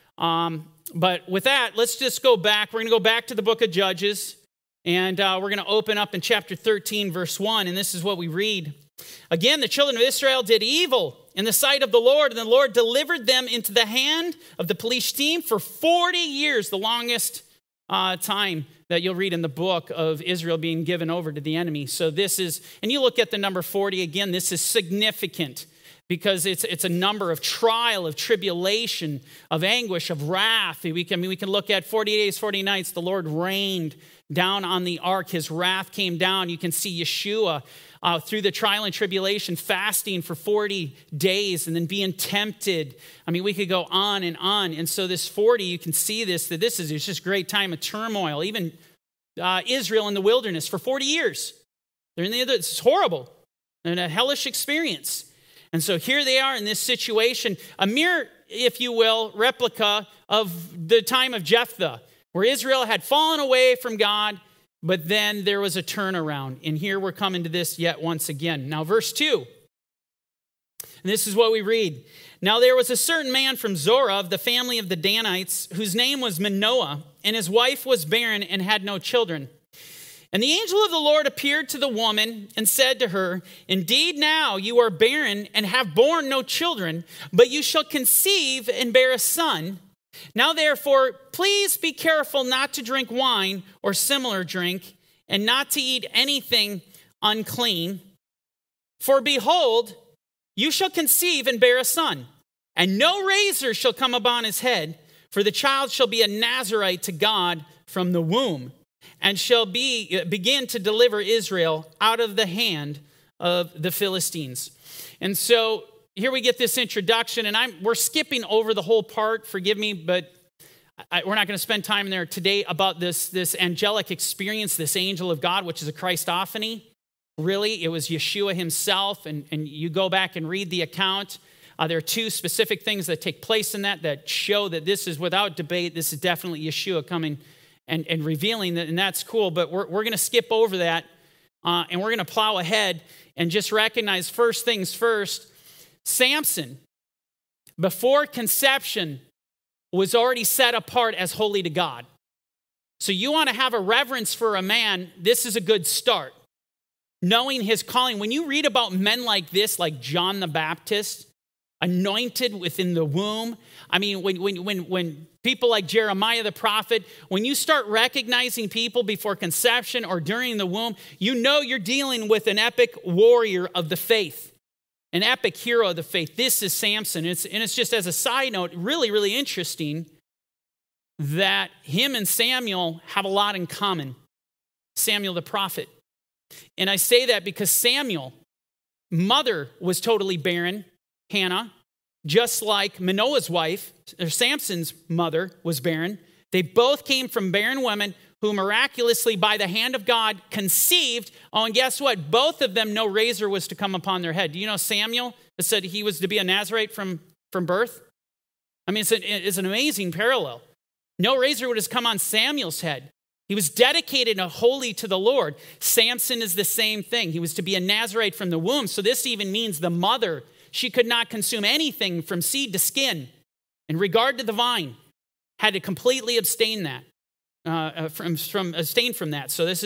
[SPEAKER 1] But with that, let's just go back. We're going to go back to the book of Judges, and we're going to open up in chapter 13, verse 1, and this is what we read. Again, the children of Israel did evil in the sight of the Lord, and the Lord delivered them into the hand of the Pelishtim for 40 years, the longest time that you'll read in the book of Israel being given over to the enemy. So this is, and you look at the number 40 again, this is significant. Because it's a number of trial, of tribulation, of anguish, of wrath. We can look at 40 days, 40 nights. The Lord rained down on the ark. His wrath came down. You can see Yeshua through the trial and tribulation, fasting for 40 days and then being tempted. I mean, we could go on. And so this 40, you can see this, that this is just a great time of turmoil. Even Israel in the wilderness for 40 years. They're in the other, it's horrible and a hellish experience. And so here they are in this situation, a mere, if you will, replica of the time of Jephthah, where Israel had fallen away from God, but then there was a turnaround. And here we're coming to this yet once again. Now, verse 2, and this is what we read. Now there was a certain man from Zorah of the family of the Danites, whose name was Manoah, and his wife was barren and had no children. And the angel of the Lord appeared to the woman and said to her, indeed now you are barren and have borne no children, but you shall conceive and bear a son, Now therefore, please be careful not to drink wine or similar drink, and not to eat anything unclean. For behold, you shall conceive and bear a son, and no razor shall come upon his head, for the child shall be a Nazarite to God from the womb, and shall begin to deliver Israel out of the hand of the Philistines. And so here we get this introduction, and we're skipping over the whole part. Forgive me, but we're not going to spend time there today about this angelic experience, this angel of God, which is a Christophany. Really, it was Yeshua himself, and you go back and read the account. There are two specific things that take place in that show that this is, without debate, this is definitely Yeshua coming and revealing that, and that's cool. But we're going to skip over that, and we're going to plow ahead and just recognize first things first. Samson, before conception, was already set apart as holy to God. So you want to have a reverence for a man, this is a good start. Knowing his calling. When you read about men like this, like John the Baptist, anointed within the womb. I mean, when people like Jeremiah the prophet, when you start recognizing people before conception or during the womb, you know you're dealing with an epic warrior of the faith, an epic hero of the faith. This is Samson. It's just as a side note, really, really interesting that him and Samuel have a lot in common. Samuel the prophet. And I say that because Samuel, mother was totally barren, Hannah, just like Manoah's wife, or Samson's mother, was barren. They both came from barren women who miraculously, by the hand of God, conceived. Oh, and guess what? Both of them, no razor was to come upon their head. Do you know Samuel said he was to be a Nazarite from birth? I mean, it's an amazing parallel. No razor would have come on Samuel's head. He was dedicated and holy to the Lord. Samson is the same thing. He was to be a Nazarite from the womb. So this even means the mother, she could not consume anything from seed to skin in regard to the vine. Had to completely abstain from that. So this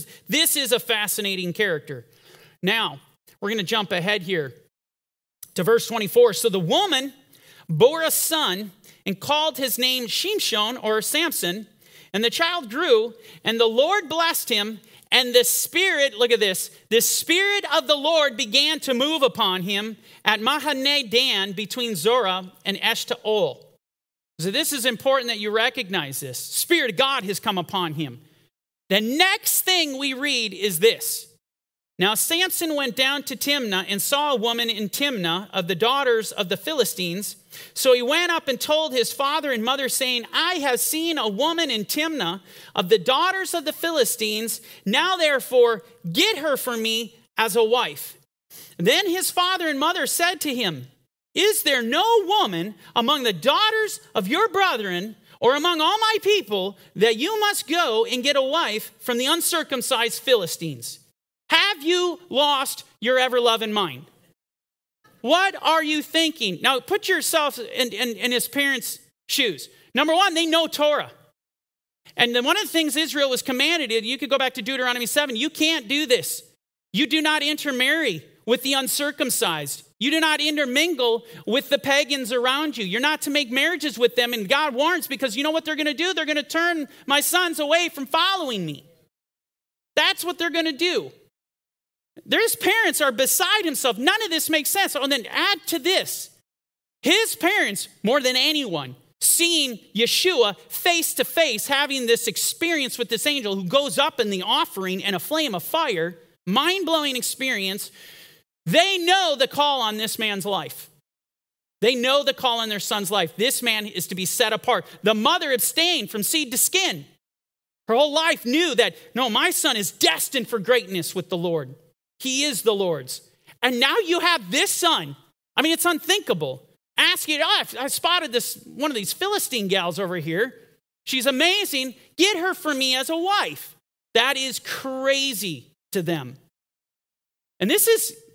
[SPEAKER 1] is a fascinating character. Now, we're going to jump ahead here to verse 24. So the woman bore a son and called his name Shimshon, or Samson. And the child grew, and the Lord blessed him, and the Spirit, look at this, the Spirit of the Lord began to move upon him at Mahaneh Dan between Zorah and Eshtaol. So this is important that you recognize this. Spirit of God has come upon him. The next thing we read is this. Now Samson went down to Timnah and saw a woman in Timnah of the daughters of the Philistines. So he went up and told his father and mother, saying, I have seen a woman in Timnah of the daughters of the Philistines. Now therefore, get her for me as a wife. Then his father and mother said to him, Is there no woman among the daughters of your brethren or among all my people that you must go and get a wife from the uncircumcised Philistines? Have you lost your ever-loving mind? What are you thinking? Now, put yourself in his parents' shoes. Number one, they know Torah. And then one of the things Israel was commanded, you could go back to Deuteronomy 7, you can't do this. You do not intermarry with the uncircumcised. You do not intermingle with the pagans around you. You're not to make marriages with them. And God warns, because you know what they're going to do? They're going to turn my sons away from following me. That's what they're going to do. His parents are beside himself. None of this makes sense. And then add to this, his parents, more than anyone, seeing Yeshua face to face, having this experience with this angel who goes up in the offering and a flame of fire, mind-blowing experience, they know the call on this man's life. They know the call on their son's life. This man is to be set apart. The mother abstained from seed to skin. Her whole life knew that, no, my son is destined for greatness with the Lord. He is the Lord's. And now you have this son. I mean, it's unthinkable. Ask it, I spotted one of these Philistine gals over here. She's amazing. Get her for me as a wife. That is crazy to them. And this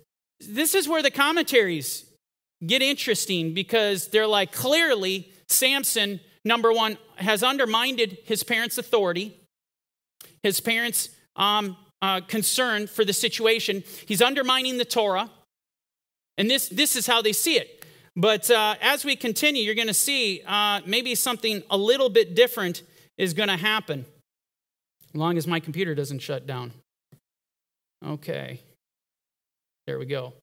[SPEAKER 1] is where the commentaries get interesting, because they're like, clearly Samson, number one, has undermined his parents' authority, his parents' concern for the situation. He's undermining the Torah. And this is how they see it. But as we continue, you're going to see maybe something a little bit different is going to happen. As long as my computer doesn't shut down. Okay. There we go.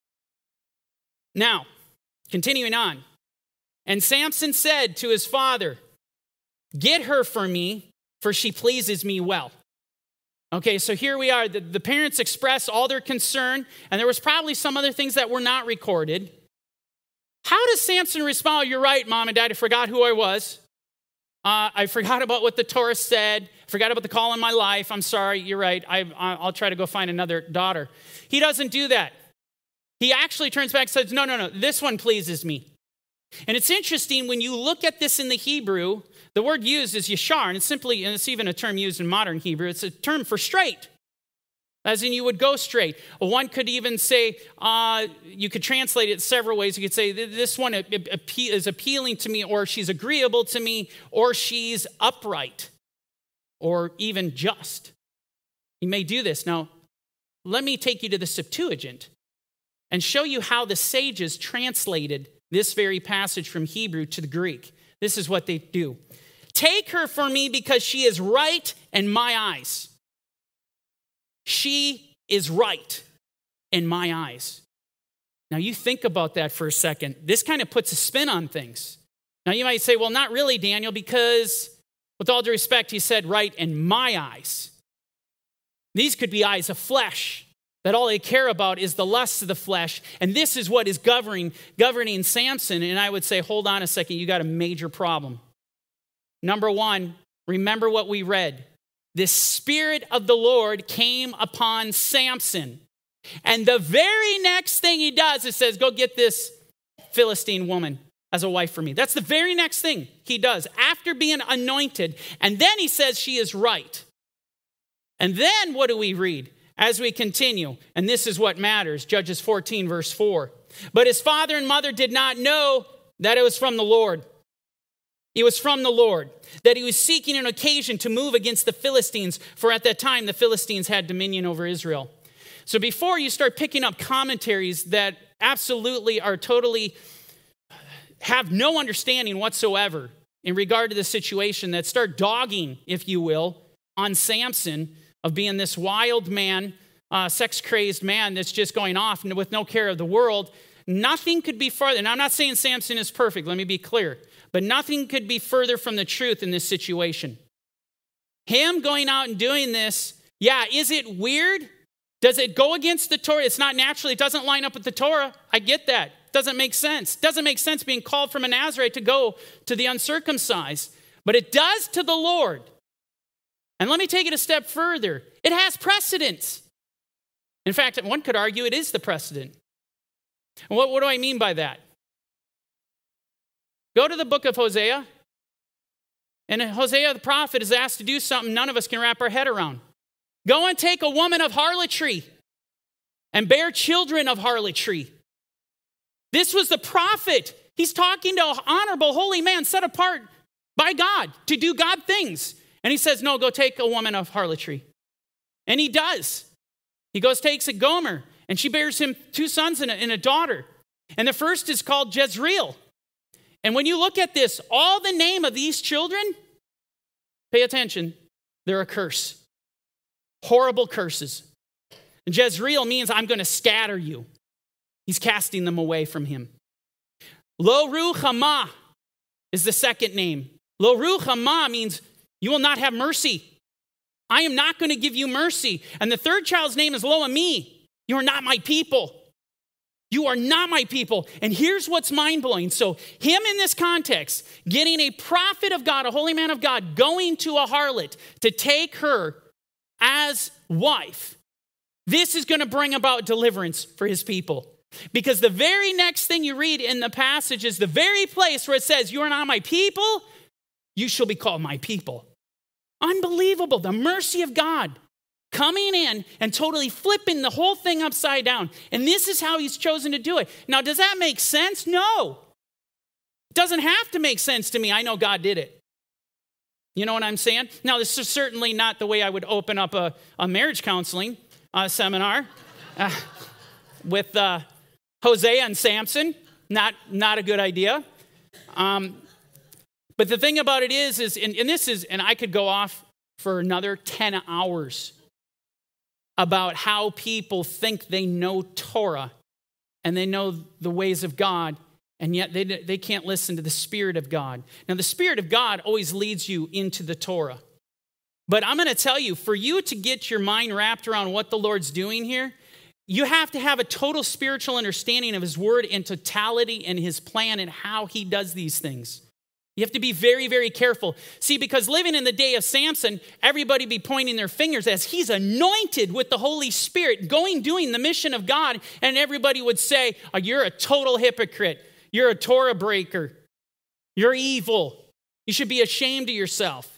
[SPEAKER 1] Now, continuing on. And Samson said to his father, "Get her for me, for she pleases me well." Okay, so here we are. The parents express all their concern, and there was probably some other things that were not recorded. How does Samson respond? "You're right, Mom and Dad, I forgot who I was. I forgot about what the Torah said. Forgot about the call in my life. I'm sorry, you're right. I'll try to go find another daughter." He doesn't do that. He actually turns back and says, no, this one pleases me. And it's interesting, when you look at this in the Hebrew, the word used is yashar, and it's even a term used in modern Hebrew. It's a term for straight, as in you would go straight. One could even say, you could translate it several ways. You could say, this one is appealing to me, or she's agreeable to me, or she's upright, or even just. You may do this. Now, let me take you to the Septuagint and show you how the sages translated this very passage from Hebrew to the Greek. This is what they do. "Take her for me because she is right in my eyes." She is right in my eyes. Now you think about that for a second. This kind of puts a spin on things. Now you might say, well, not really, Daniel, because with all due respect, he said right in my eyes. These could be eyes of flesh, that all they care about is the lusts of the flesh. And this is what is governing Samson. And I would say, hold on a second, you got a major problem. Number one, remember what we read. The Spirit of the Lord came upon Samson. And the very next thing he does is says, go get this Philistine woman as a wife for me. That's the very next thing he does after being anointed. And then he says she is right. And then what do we read as we continue? And this is what matters. Judges 14, verse 4. But his father and mother did not know that it was from the Lord. It was from the Lord, that he was seeking an occasion to move against the Philistines, for at that time the Philistines had dominion over Israel. So before you start picking up commentaries that absolutely are totally have no understanding whatsoever in regard to the situation, that start dogging, if you will, on Samson of being this wild man, sex-crazed man that's just going off with no care of the world, nothing could be farther. And I'm not saying Samson is perfect, let me be clear. But nothing could be further from the truth in this situation. Him going out and doing this, yeah, is it weird? Does it go against the Torah? It's not natural. It doesn't line up with the Torah. I get that. Doesn't make sense. Doesn't make sense being called from a Nazarite to go to the uncircumcised. But it does to the Lord. And let me take it a step further. It has precedence. In fact, one could argue it is the precedent. And what do I mean by that? Go to the book of Hosea. And Hosea the prophet is asked to do something none of us can wrap our head around. Go and take a woman of harlotry and bear children of harlotry. This was the prophet. He's talking to an honorable, holy man set apart by God to do God things. And he says, no, go take a woman of harlotry. And he does. He goes, takes a Gomer, and she bears him 2 sons and a daughter. And the first is called Jezreel. And when you look at this, all the name of these children, pay attention, they're a curse. Horrible curses. And Jezreel means I'm going to scatter you. He's casting them away from him. Lo Ruhamah is the second name. Lo Ruhamah means you will not have mercy. I am not going to give you mercy. And the third child's name is Lo Ami. You are not my people. You are not my people. And here's what's mind-blowing. So him in this context, getting a prophet of God, a holy man of God, going to a harlot to take her as wife, this is going to bring about deliverance for his people. Because the very next thing you read in the passage is the very place where it says, you are not my people, you shall be called my people. Unbelievable. The mercy of God coming in and totally flipping the whole thing upside down. And this is how he's chosen to do it. Now, does that make sense? No. It doesn't have to make sense to me. I know God did it. You know what I'm saying? Now, this is certainly not the way I would open up a marriage counseling seminar with Hosea and Samson. Not a good idea. But the thing about it is and I could go off for another 10 hours about how people think they know Torah and they know the ways of God, and yet they can't listen to the Spirit of God. Now, the Spirit of God always leads you into the Torah. But I'm going to tell you, for you to get your mind wrapped around what the Lord's doing here, you have to have a total spiritual understanding of his word in totality and his plan and how he does these things. You have to be very, very careful. See, because living in the day of Samson, everybody be pointing their fingers as he's anointed with the Holy Spirit, doing the mission of God, and everybody would say, oh, you're a total hypocrite. You're a Torah breaker. You're evil. You should be ashamed of yourself.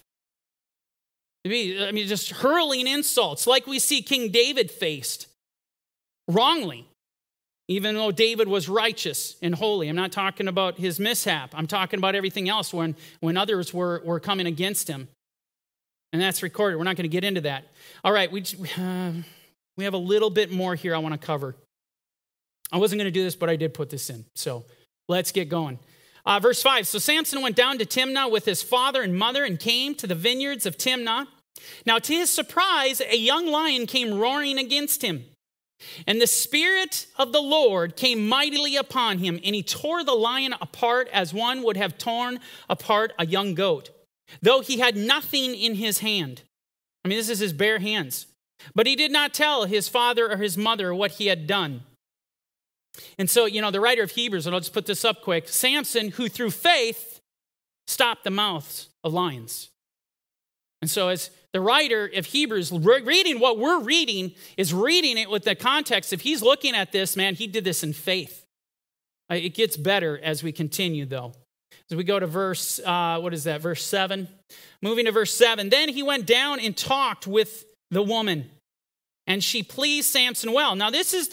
[SPEAKER 1] Just hurling insults like we see King David faced wrongly, even though David was righteous and holy. I'm not talking about his mishap. I'm talking about everything else when others were coming against him. And that's recorded. We're not going to get into that. All right, we have a little bit more here I want to cover. I wasn't going to do this, but I did put this in. So let's get going. Verse 5, so Samson went down to Timnah with his father and mother and came to the vineyards of Timnah. Now, to his surprise, a young lion came roaring against him. And the Spirit of the Lord came mightily upon him, and he tore the lion apart as one would have torn apart a young goat, though he had nothing in his hand. This is his bare hands. But he did not tell his father or his mother what he had done. And so, the writer of Hebrews, and I'll just put this up quick, Samson, who through faith stopped the mouths of lions. And so as the writer of Hebrews, reading what we're reading, is reading it with the context. If he's looking at this, man, he did this in faith. It gets better as we continue, though. As we go to verse 7. Moving to verse 7. Then he went down and talked with the woman, and she pleased Samson well. Now, this is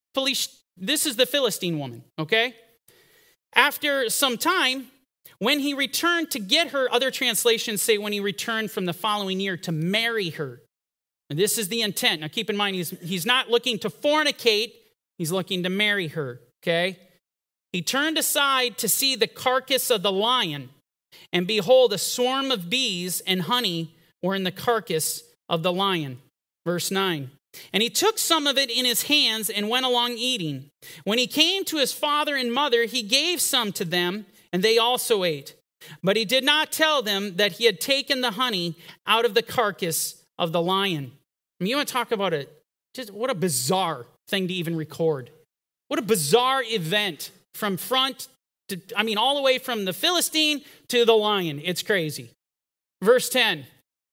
[SPEAKER 1] the Philistine woman, okay? After some time, when he returned to get her, other translations say when he returned from the following year to marry her. And this is the intent. Now keep in mind, he's not looking to fornicate, he's looking to marry her, okay? He turned aside to see the carcass of the lion, and behold, a swarm of bees and honey were in the carcass of the lion. Verse 9. And he took some of it in his hands and went along eating. When he came to his father and mother, he gave some to them, and they also ate. But he did not tell them that he had taken the honey out of the carcass of the lion. You want to talk about what a bizarre thing to even record. What a bizarre event from front to, all the way from the Philistine to the lion. It's crazy. Verse 10.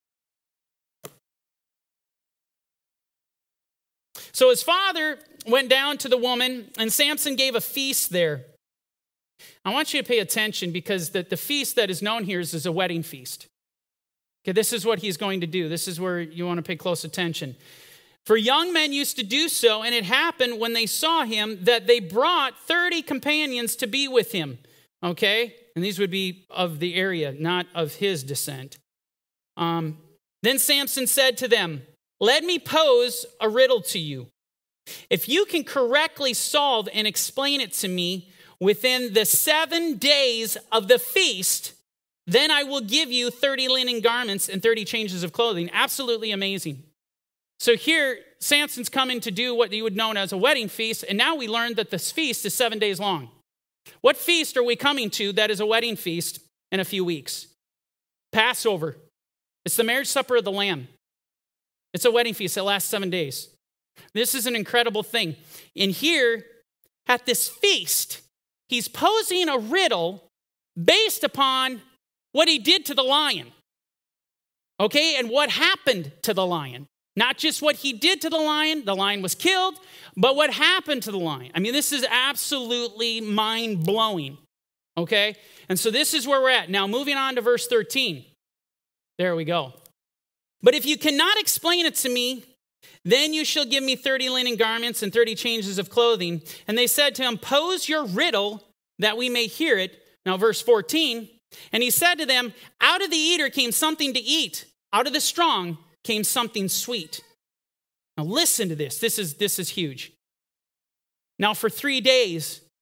[SPEAKER 1] So his father went down to the woman, and Samson gave a feast there. I want you to pay attention because the feast that is known here is a wedding feast. Okay, this is what he's going to do. This is where you want to pay close attention. For young men used to do so, and it happened when they saw him that they brought 30 companions to be with him. Okay? And these would be of the area, not of his descent. Then Samson said to them, let me pose a riddle to you. If you can correctly solve and explain it to me within the 7 days of the feast, then I will give you 30 linen garments and 30 changes of clothing. Absolutely amazing. So here, Samson's coming to do what you would know as a wedding feast, and now we learned that this feast is 7 days long. What feast are we coming to that is a wedding feast in a few weeks? Passover. It's the marriage supper of the Lamb. It's a wedding feast that lasts 7 days. This is an incredible thing. And here, at this feast, he's posing a riddle based upon what he did to the lion. Okay, and what happened to the lion. Not just what he did to the lion was killed, but what happened to the lion. This is absolutely mind-blowing. Okay, and so this is where we're at. Now, moving on to verse 13. There we go. But if you cannot explain it to me, then you shall give me 30 linen garments and 30 changes of clothing. And they said to him, pose your riddle that we may hear it. Now, verse 14. And he said to them, out of the eater came something to eat. Out of the strong came something sweet. Now, listen to this. This is huge. Now, for 3 days,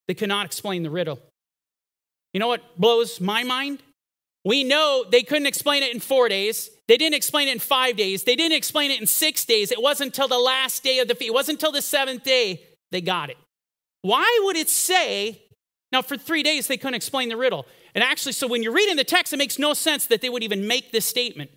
[SPEAKER 1] They could not explain the riddle. You know what blows my mind? We know they couldn't explain it in 4 days. They didn't explain it in 5 days. They didn't explain it in 6 days. It wasn't until the last day of the feast. It wasn't until the 7th day they got it. Why would it say, now for 3 days they couldn't explain the riddle? And actually, so when you're reading the text, it makes no sense that they would even make this statement.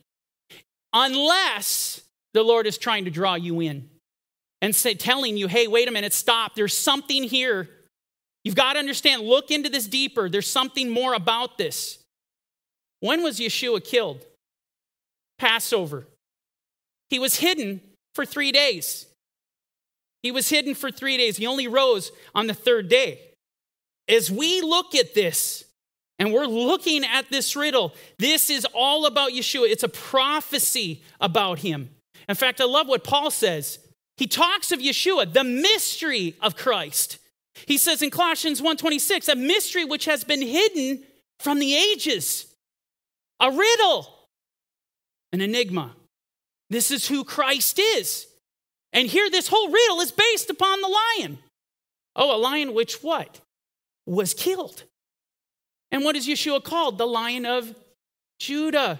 [SPEAKER 1] Unless the Lord is trying to draw you in and telling you, hey, wait a minute, stop. There's something here. You've got to understand, look into this deeper. There's something more about this. When was Yeshua killed? Passover. He was hidden for 3 days. He was hidden for 3 days. He only rose on the 3rd day. As we look at this, and we're looking at this riddle, this is all about Yeshua. It's a prophecy about him. In fact, I love what Paul says. He talks of Yeshua, the mystery of Christ. He says in Colossians 1:26, a mystery which has been hidden from the ages. A riddle, an enigma. This is who Christ is. And here this whole riddle is based upon the lion. Oh, a lion which what? Was killed. And what is Yeshua called? The Lion of Judah.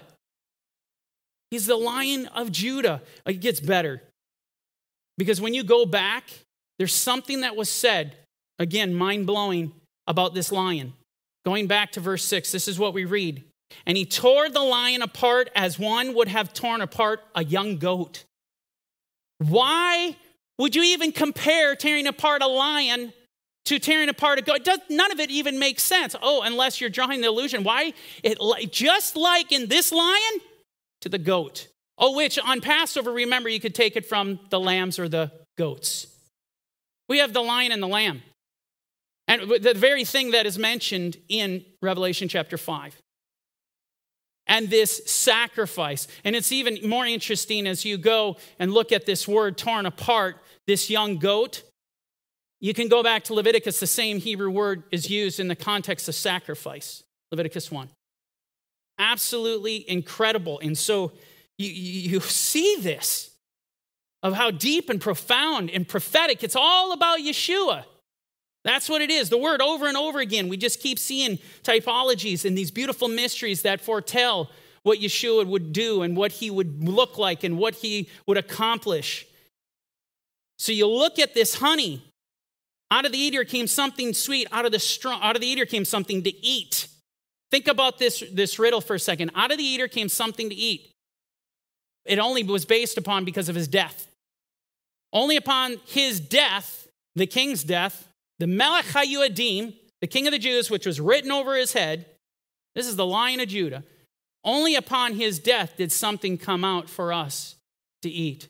[SPEAKER 1] He's the Lion of Judah. It gets better. Because when you go back, there's something that was said, again, mind-blowing, about this lion. Going back to verse 6, this is what we read. And he tore the lion apart as one would have torn apart a young goat. Why would you even compare tearing apart a lion to tearing apart a goat? None of it even makes sense. Oh, unless you're drawing the illusion. Why? Just like in this lion to the goat. Oh, which on Passover, remember, you could take it from the lambs or the goats. We have the lion and the lamb. And the very thing that is mentioned in Revelation chapter 5. And this sacrifice. And it's even more interesting as you go and look at this word torn apart, this young goat. You can go back to Leviticus. The same Hebrew word is used in the context of sacrifice. Leviticus 1. Absolutely incredible. And so you see this of how deep and profound and prophetic. It's all about Yeshua. That's what it is. The word over and over again. We just keep seeing typologies and these beautiful mysteries that foretell what Yeshua would do and what he would look like and what he would accomplish. So you look at this honey. Out of the eater came something sweet. Out of the eater came something to eat. Think about this riddle for a second. Out of the eater came something to eat. It only was based upon because of his death. Only upon his death, the king's death, the Melech HaYuadim, the king of the Jews, which was written over his head. This is the Lion of Judah. Only upon his death did something come out for us to eat.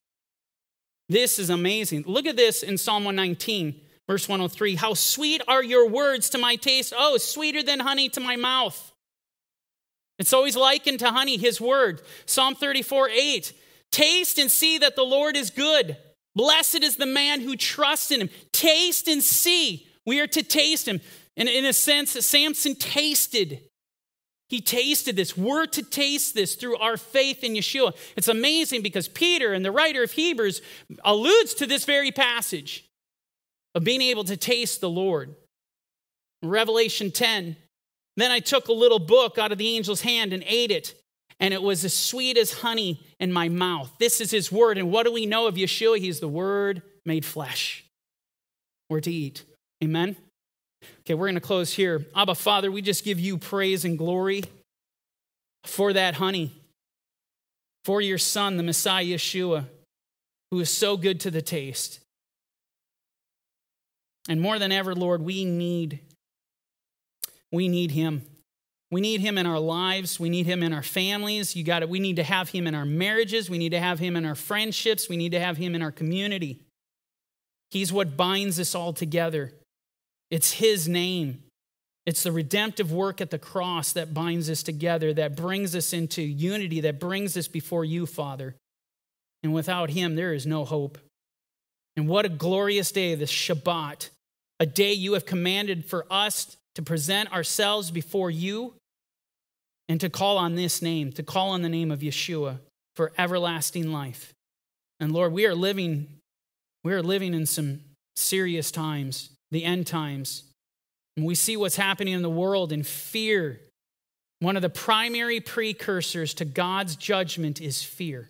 [SPEAKER 1] This is amazing. Look at this in Psalm 119, verse 103. How sweet are your words to my taste. Oh, sweeter than honey to my mouth. It's always likened to honey, his word. Psalm 34:8. Taste and see that the Lord is good. Blessed is the man who trusts in him. Taste and see. We are to taste him. And in a sense, Samson tasted. He tasted this. We're to taste this through our faith in Yeshua. It's amazing because Peter, and the writer of Hebrews, alludes to this very passage of being able to taste the Lord. Revelation 10. Then I took a little book out of the angel's hand and ate it. And it was as sweet as honey in my mouth. This is his word. And what do we know of Yeshua? He's the word made flesh. We're to eat. Amen? Okay, we're going to close here. Abba, Father, we just give you praise and glory for that honey, for your son, the Messiah Yeshua, who is so good to the taste. And more than ever, Lord, we need him. We need him in our lives. We need him in our families. We need to have him in our marriages. We need to have him in our friendships. We need to have him in our community. He's what binds us all together. It's his name. It's the redemptive work at the cross that binds us together, that brings us into unity, that brings us before you, Father. And without him, there is no hope. And what a glorious day, this Shabbat, a day you have commanded for us to present ourselves before you and to call on this name, to call on the name of Yeshua for everlasting life. And Lord, we are living in some serious times, the end times. And we see what's happening in the world, and fear. One of the primary precursors to God's judgment is fear.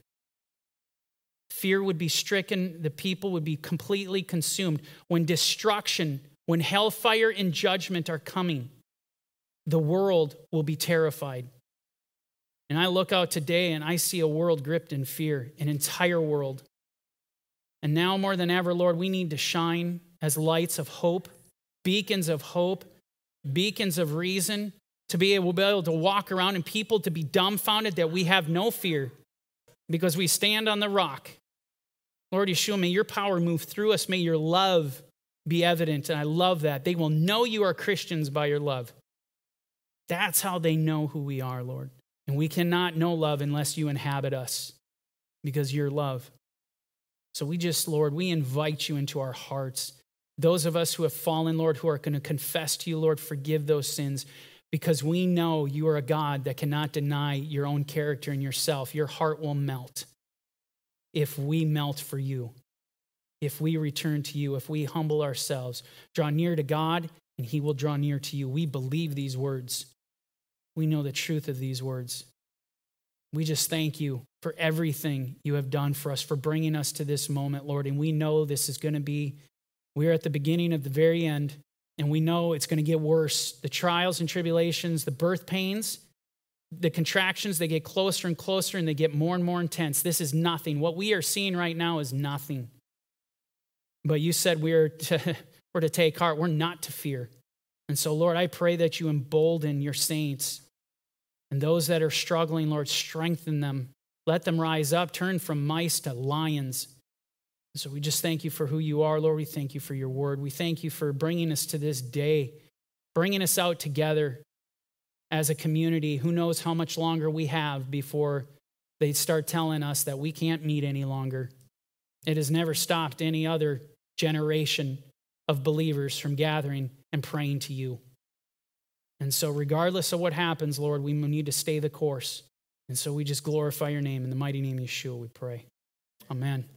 [SPEAKER 1] Fear would be stricken, the people would be completely consumed. When destruction, when hellfire and judgment are coming, the world will be terrified. And I look out today and I see a world gripped in fear, an entire world. And now more than ever, Lord, we need to shine as lights of hope, beacons of hope, beacons of reason, to be able to walk around and people to be dumbfounded that we have no fear because we stand on the rock. Lord Yeshua, may your power move through us. May your love be evident. And I love that. They will know you are Christians by your love. That's how they know who we are, Lord. And we cannot know love unless you inhabit us because you're love. So Lord, we invite you into our hearts. Those of us who have fallen, Lord, who are going to confess to you, Lord, forgive those sins because we know you are a God that cannot deny your own character and yourself. Your heart will melt if we melt for you, if we return to you, if we humble ourselves, draw near to God, and he will draw near to you. We believe these words. We know the truth of these words. We just thank you for everything you have done for us, for bringing us to this moment, Lord. And we know this is going to be, we're at the beginning of the very end, and we know it's going to get worse. The trials and tribulations, the birth pains, the contractions, they get closer and closer, and they get more and more intense. This is nothing. What we are seeing right now is nothing. But you said we're to take heart. We're not to fear. And so, Lord, I pray that you embolden your saints and those that are struggling, Lord, strengthen them. Let them rise up, turn from mice to lions. So we just thank you for who you are, Lord. We thank you for your word. We thank you for bringing us to this day, bringing us out together as a community. Who knows how much longer we have before they start telling us that we can't meet any longer. It has never stopped any other generation of believers from gathering and praying to you. And so regardless of what happens, Lord, we need to stay the course. And so we just glorify your name. In the mighty name of Yeshua we pray. Amen.